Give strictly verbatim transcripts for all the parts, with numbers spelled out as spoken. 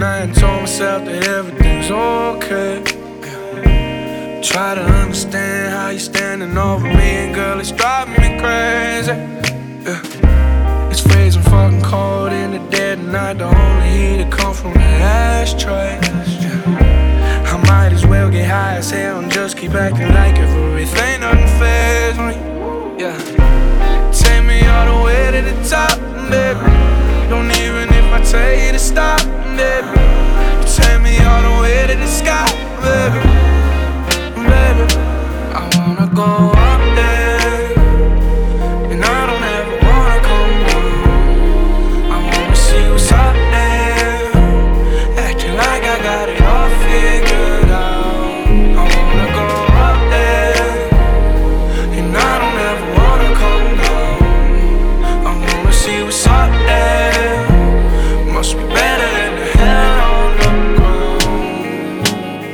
night and told myself that everything's okay. Yeah. Try to understand how you're standing over me, and girl, it's driving me crazy. Yeah. It's freezing fucking cold in the dead of night. The only heat that come from the ashtray. Yeah. I might as well get high as hell and just keep acting like everything nothing fails me. Yeah. Take me all the way to the top, baby. Don't even if I tell you to stop, baby. Take me all the way to the sky, baby. Baby, I wanna go up there, and I don't ever wanna come down. I wanna see what's up there, acting like I got it all figured out. I wanna go up there, and I don't ever wanna come down. I wanna see what's up there, must be better than the hell on the ground.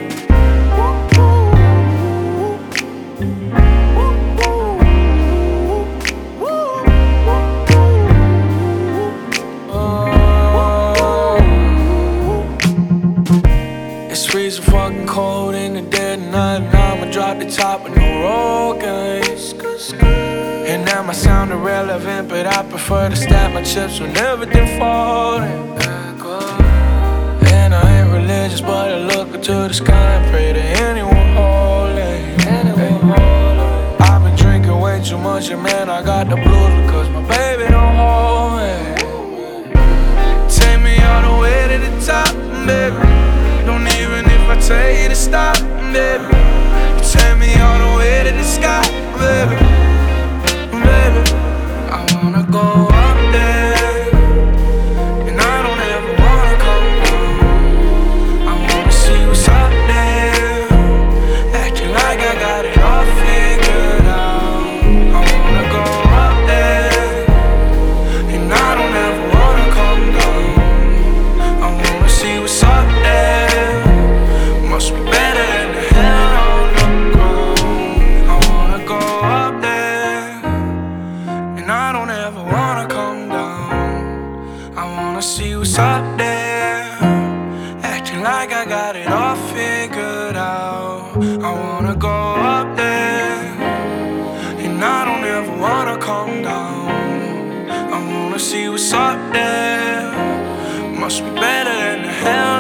Oh, it's freezing fucking cold in the dead of night, and I'ma drop the top with no roll games. And now I sound irrelevant, but I prefer to stack my chips when everything falling. And I ain't religious, but I look up to the sky and pray to anyone holy. I've been drinking way too much, and man, I got the blues because my baby don't hold me. Take me all the way to the top, baby. Don't even if I tell you to stop, baby. Take me all the way to the sky, baby. Baby, I wanna go up there, and I don't ever wanna come down. I wanna see what's up there, acting like I got it all figured out. I wanna go up there, and I don't ever wanna come down. I wanna see what's up there, must be better than the hell on the ground. I wanna go up there, and I don't ever wanna come down. I wanna see what's up there, acting like I got it all figured out. I wanna go up there, and I don't ever wanna come down. I wanna see what's up there, must be better than the hell